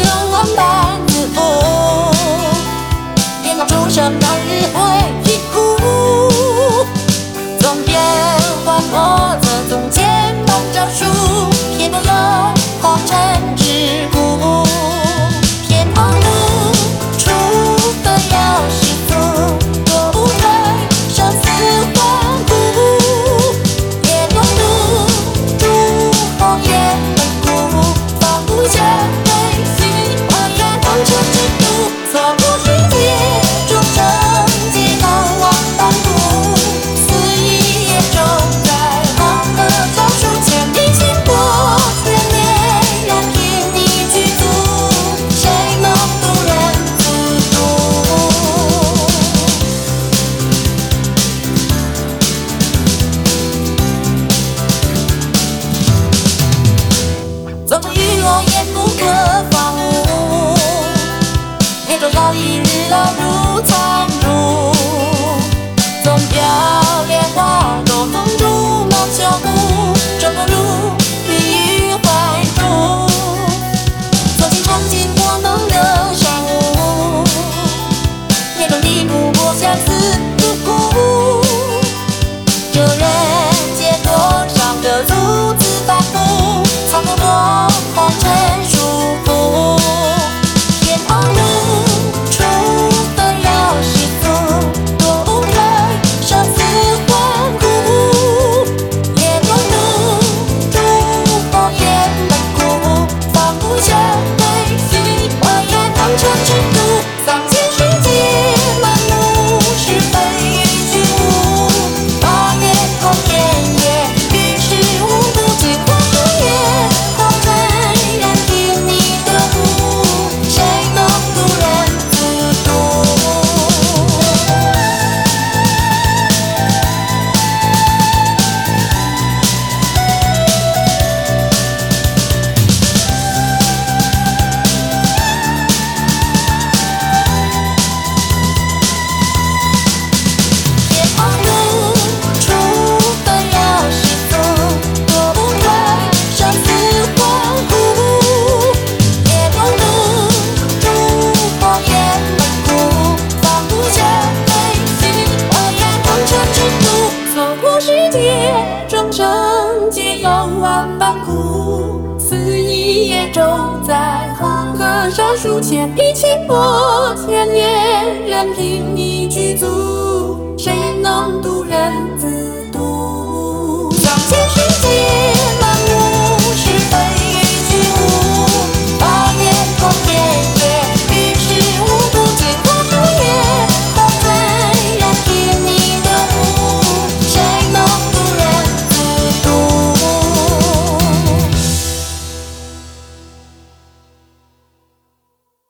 有万般自负，天空诸神当日会疾苦，总变幻莫测，总见梦招数，偏不有红尘之苦，偏旁路出分要世俗，多无退，生死关顾，也有路，诸红颜本苦，放不下悲喜，万缘红尘之路，错过世界，众生皆有望半途，肆意也中在黄河招数，千里清波，千年任凭你去阻，谁能渡人自渡？纵尘雨落也不可放物，天中好一日老如苍竹，纵飘莲花多风烛，梦秋湖，终不如你与怀中，纵情尝尽我能的山雾，天中地不过相思独苦，这人间多少个独自反复，苍空多红尘束缚，天旁路出分要世俗，多无退，生死关顾，也有路，诸红颜本苦，放不下悲喜，万缘红尘之路，丧尽世界满目是非与虚无，八面空天也于事无补，镜花水月，红尘任凭你得悟，谁能渡人自渡？天旁路出分要世俗，多无退，生死关顾，也有路，诸红颜本苦，放不下悲喜，万缘红尘之路，错过世界，众生皆有万般苦，肆意也终在黄河上数，千里清波，千年任凭你去阻，谁能渡人自